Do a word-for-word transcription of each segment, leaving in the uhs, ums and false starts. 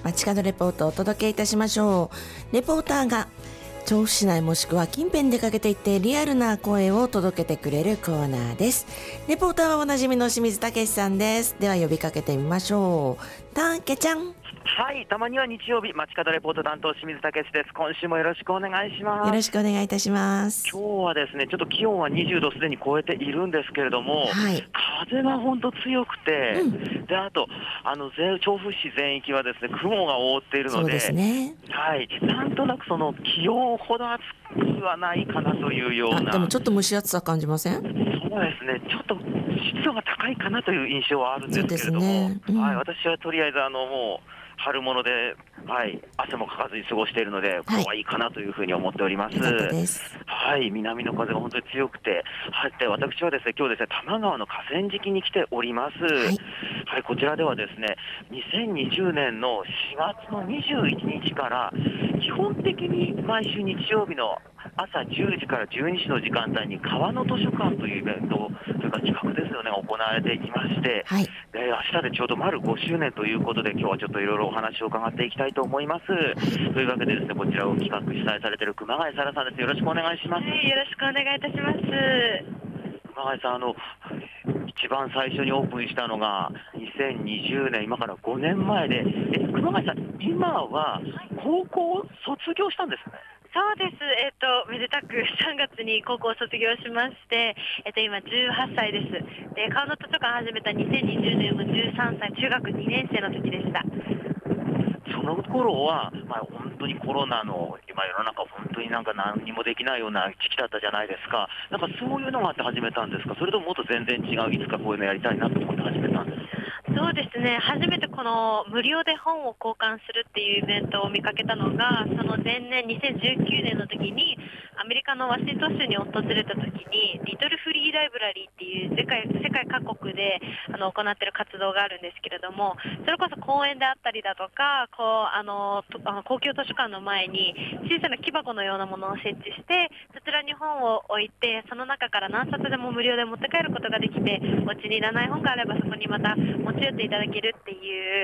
街角レポートをお届けいたしましょう。レポーターが調布市内もしくは近辺出かけていってリアルな声を届けてくれるコーナーです。レポーターはおなじみの清水武さんです。では呼びかけてみましょう。たけちゃん。 はい、たまには日曜日街角レポート担当清水武です。今週もよろしくお願いします。 よろしくお願いいたします。 今日はですね、ちょっと気温はにじゅうどすでに超えているんですけれども、はい、風が本当強くて、うん、であとあの調布市全域はですね雲が覆っているので、 そうですね、 はい、なんとなくその気温ほど暑くはないかなというような。 でもちょっと蒸し暑さ感じません？ そうですね、ちょっと湿度が高いかなという印象はあるんですけれども、ね、うん、はい、私はとりあえずあのもう春物で、はい、汗もかかずに過ごしているので、今日はいいかなというふうに思っております。 はい、よかったです。 はい、南の風が本当に強くて、はい、で私はですね、今日ですね、多摩川の河川敷に来ております。はい、はい、こちらではですね、にせんにじゅうねんのしがつのにじゅういちにちから、基本的に毎週日曜日の朝じゅうじからじゅうにじの時間帯に川の図書館というイベント、それから企画ですよね、行われていまして、はい、で明日でちょうど丸ごしゅうねんということで、今日はちょっといろいろお話を伺っていきたいと思います。というわけでですね、こちらを企画主催されている熊谷沙羅さんです。よろしくお願いします。 はい、よろしくお願いいたします。 熊谷さん、あの一番最初にオープンしたのがにせんにじゅうねん、今からごねんまえで、え熊谷さん、今は高校を卒業したんですね。 そうです、えーと、めでたくさんがつに高校を卒業しまして、えーと、今じゅうはっさいです。で、川の図書館始めたにせんにじゅうねんもじゅうさんさい、中学にねん生の時でした。 その頃は、まあ、本当にコロナの今世の中本当になんか何にもできないような時期だったじゃないですか。なんかそういうのがあって始めたんですか？それとももっと全然違う、いつかこういうのやりたいなと思って始めたんですか？ そうですね、初めてこの無料で本を交換するっていうイベントを見かけたのが、その前年にせんじゅうきゅうねんの時にアメリカのワシントン州に訪れた時にリトルフリーライブラリーっていう世界、世界各国であの行っている活動があるんですけれども、それこそ公園であったりだとか、こうあのあの公共図書館の前に小さな木箱のようなものを設置して、そちらに本を置いて、その中から何冊でも無料で持って帰ることができて、お家にいらない本があればそこにまた持ち寄っていただけるっていう、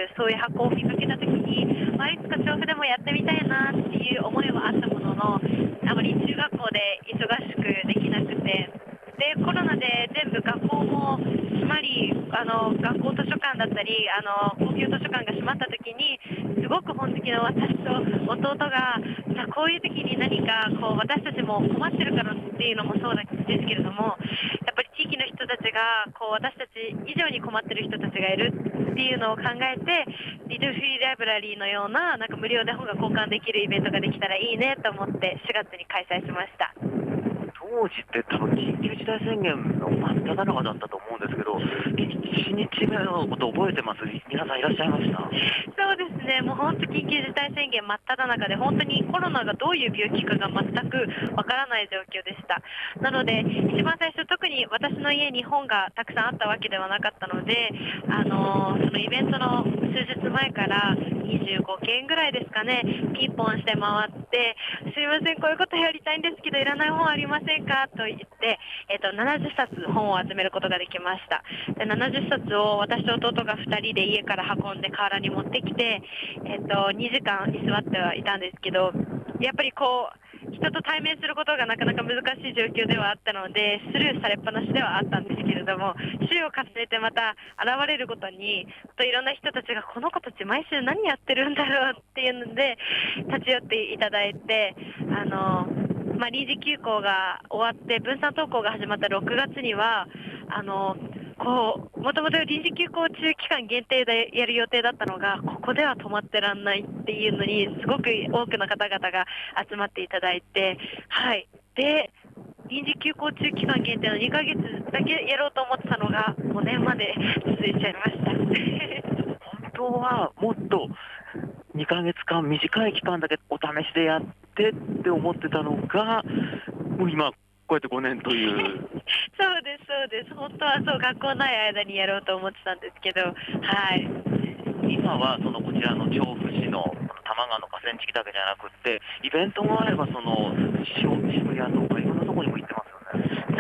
そういう箱を見かけたときに、まあ、いつか調布でもやってみたいなっていう思いはあったものの、あまり中学校で忙しくできなくて、でコロナで全部学校も閉まり、あの学校図書館だったりあの公共図書館が閉まったときに、すごく本好きの私と弟が、じゃあこういう時に何かこう私たちも困ってるからっていうのもそうなんですけれども、やっぱり地域の人たちがこう私たち以上に困ってる人たちがいるっていうのを考えて、リトルフリーライブラリーのような、なんか無料で本が交換できるイベントができたらいいねと思ってしがつに開催しました。 当時って多分緊急事態宣言の真っ只中だったと思うんですけど、いちにちめのこと覚えてます？皆さんいらっしゃいました？ そうですね、もう本当緊急事態宣言真っ只中で、本当にコロナがどういう病気かが全くわからない状況でした。なので一番最初、特に私の家に本がたくさんあったわけではなかったので、あのー、そのイベントの数日前からにじゅうごけんぐらいですかね、ピンポンして回って、すいません、こういうことやりたいんですけどいらない本ありませんかと言って、えーと、ななじゅっさつ本を集めることができました。でななじゅっさつを私と弟がふたりで家から運んで河原に持ってきて、えーと、にじかん居座ってはいたんですけど、やっぱりこう人と対面することがなかなか難しい状況ではあったので、スルーされっぱなしではあったんですけれども、週を重ねてまた現れるごとにといろんな人たちが、この子たち毎週何やってるんだろうっていうので立ち寄っていただいて、あのまあ、臨時休校が終わって分散登校が始まったろくがつには、あのこうもともと臨時休校中期間限定でやる予定だったのが、ここでは止まってらんないっていうのにすごく多くの方々が集まっていただいて、はい、で臨時休校中期間限定のにかげつだけやろうと思ってたのがごねんまで続いちゃいました本当はもっとにかげつかん短い期間だけお試しでやってって思ってたのが、もう今こうやってごねんというそうですそうです、本当はそう学校ない間にやろうと思ってたんですけど、はい、 今はそのこちらの調布市の多摩川の河川敷だけじゃなくって、イベントがあればその渋谷とかいろんなところにも行ってますよね。 そ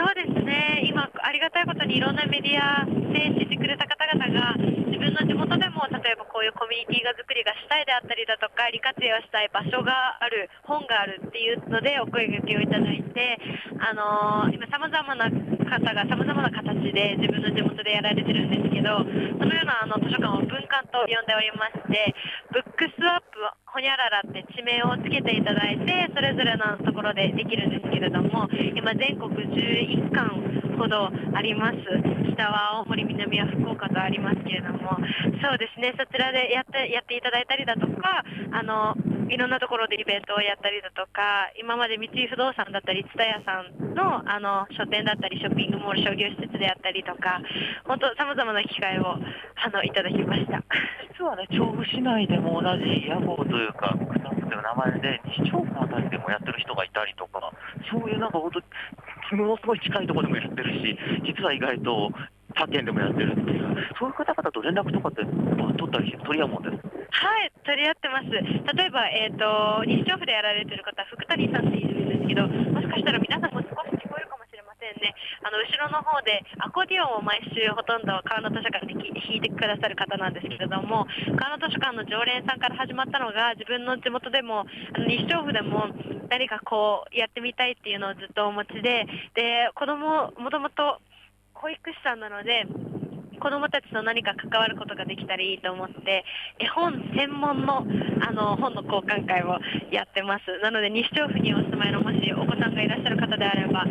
そうですね、今、ありがたいことにいろんなメディアで知ってくれた方々が、自分の地元でも例えばこういうコミュニティが作りがしたいであったりだとか、利活用したい場所がある、本があるっていうのでお声掛けをいただいて、あのー、今、さまざまな方がさまざまな形で自分の地元でやられてるんですけど、そのようなあの図書館を文館と呼んでおりまして、ブックスワップほにゃららって地名をつけていただいて、それぞれのところでできるんですけれども、今全国じゅういっかんほどあります。北は青森、南は福岡とありますけれども、そうですね、そちらでやってやっていただいたりだとか、あのいろんなところでイベントをやったりだとか、今まで三井不動産だったり蔦屋さんのあの書店だったりショッピングモール商業施設であったりとか、本当さまざまな機会をあのいただきました。 実はね、調布市内でも同じ屋号というか草津という名前で西調布のあたりでもやってる人がいたりとか、そういうなんか本当ものすごい近いところでもやってるし、実は意外と他県でもやってるっていう、そういう方々と連絡とかって取ったりして取り合うもんです。 はい、取り合ってます。例えば、えーと、西調布でやられてる方、福谷さんっているんですけど、もしかしたら皆さんも少し聞こえるかもしれませんね。あの後ろの方でアコーディオンを毎週ほとんど川の図書館で弾いてくださる方なんですけれども、川の図書館の常連さんから始まったのが、自分の地元でもあの西調布でも何かこうやってみたいっていうのをずっとお持ちで、で子供もともと保育士さんなので、子どもたちと何か関わることができたらいいと思って、絵本専門の、あの本の交換会をやってます。なので西調布にお住まいのもしお子さんがいらっしゃる方であれば、はい、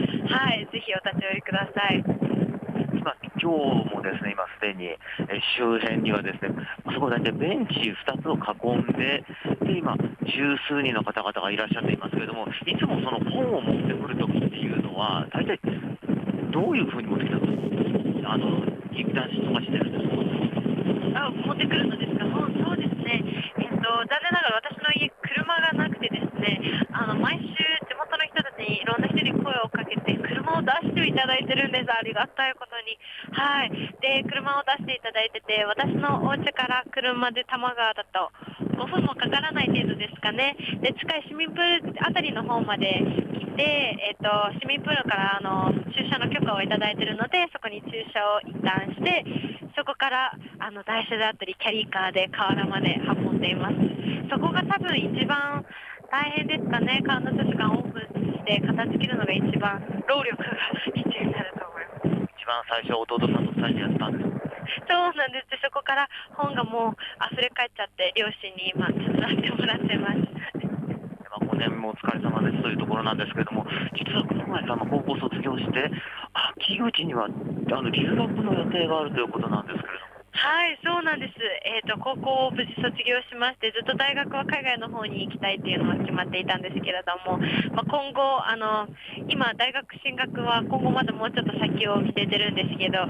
ぜひお立ち寄りください。 今今日もですね、今すでにえ周辺にはですね、そこ大体ベンチふたつを囲んで、で今十数人の方々がいらっしゃっていますけれども、いつもその本を持ってくるときっていうのは大体どういうふうに持ってきたんですか？あの劇団とかしてるんですか？ あ、持ってくるのですか？そう、そうですね。えっと、残念ながら私の家、車がなくてですね、あの毎週地元の人たちにいろんな人に声をかけて、車を出していただいてるんです。ありがたいことに。はい。で、車を出していただいてて、私のお家から車で多摩川だとごふんもかからない程度ですかね。で、近い市民プールあたりの方まで来て、えっと、市民プールからあの駐車の許可をいただいているので、そこに駐車を一旦して、そこからあの台車であったりキャリーカーで河原まで運んでいます。そこが多分一番大変ですかね。川の図書館をオープンして片付けるのが一番労力が必要になると思います。 一番最初弟さんとふたりでやったんです。 そうなんです。そこから本がもう溢れ返っちゃって両親に今手伝ってもらってます。 ごねんもお疲れ様ですというところなんですけれども、実はこの前さんも高校卒業して秋口にはあの留学の予定があるということなんですけれども。 はい、そうなんです。えーと、高校を無事卒業しまして、ずっと大学は海外の方に行きたいっていうのは決まっていたんですけれども、まあ、今後あの今大学進学は今後まだもうちょっと先を見ててるんですけど、はい、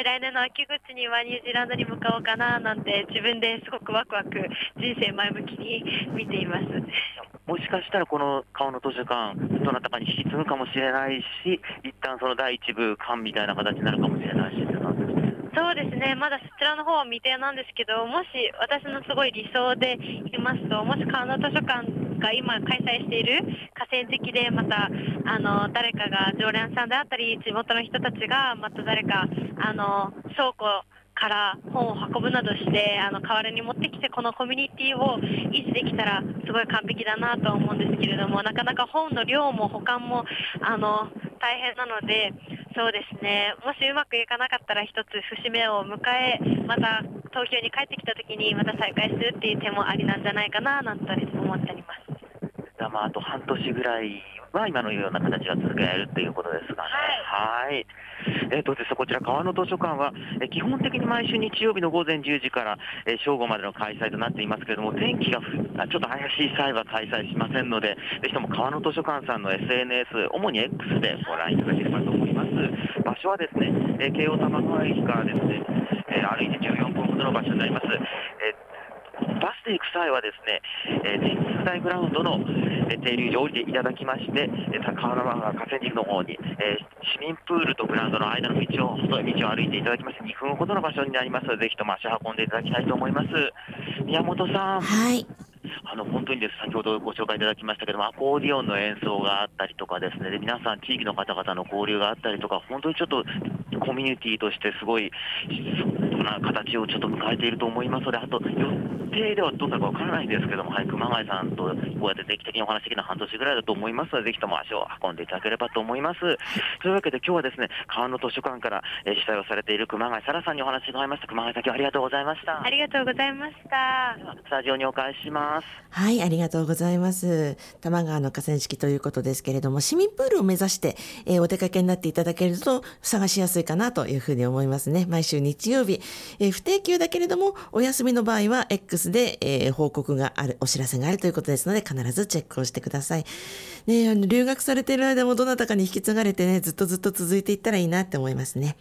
来年の秋口にはニュージーランドに向かおうかななんて自分ですごくワクワク人生前向きに見ています。 もしかしたらこの川の図書館どなたかに引き継ぐかもしれないし、一旦その第一部館みたいな形になるかもしれないしってなんですね。 そうですね、まだそちらの方は未定なんですけど、もし私のすごい理想で言いますと、もし川の図書館が今開催している河川敷でまたあの誰かが常連さんであったり地元の人たちがまた誰かあの倉庫から本を運ぶなどしてあの代わりに持ってきてこのコミュニティを維持できたらすごい完璧だなと思うんですけれども、なかなか本の量も保管もあの大変なので、そうですね、もしうまくいかなかったら一つ節目を迎え、また東京に帰ってきた時にまた再開するっていう手もありなんじゃないかななんて思っております。 まあ、あと半年ぐらいは今のような形が続けられるということですがね。はい。はい。えー、どうですか、こちら川の図書館は、えー、基本的に毎週日曜日の午前じゅうじから、えー、正午までの開催となっていますけれども、天気がちょっと怪しい際は開催しませんので、ぜひとも川の図書館さんの エスエヌエス、主に X でご覧いただければと思います。場所はですね、えー、京王多摩川駅からですね、えー、歩いてじゅうよんぷんほどの場所になります。えーバスで行く際はですね、えー、天神台グラウンドの、えー、停留所を降りていただきまして、えー、川の河川敷の方に、えー、市民プールとグラウンドの間の道を、細い道を歩いていただきまして、にふんほどの場所になりますので、ぜひとも足を運んでいただきたいと思います。宮本さん。 はい。 はあの本当にです、先ほどご紹介いただきましたけども、アコーディオンの演奏があったりとかですね、で皆さん地域の方々の交流があったりとか、本当にちょっとコミュニティとしてすごいそんな形をちょっと迎えていると思いますので、あと予定ではどうなるかわからないんですけども、はい、熊谷さんとこうやって定期的にお話しできるのは半年ぐらいだと思いますので、ぜひとも足を運んでいただければと思います。というわけで今日はですね、川の図書館から、えー、主催をされている熊谷沙羅さんにお話を伺いました。熊谷さん、今日はありがとうございました。 ありがとうございました。 ではスタジオにお返しします。 はい、ありがとうございます。多摩川の河川敷ということですけれども、市民プールを目指して、えー、お出かけになっていただけると探しやすいかなというふうに思いますね。毎週日曜日、えー、不定休だけれどもお休みの場合は X で、えー、報告がある、お知らせがあるということですので、必ずチェックをしてください。ね、あの留学されている間もどなたかに引き継がれてね、ずっとずっと続いていったらいいなって思いますね。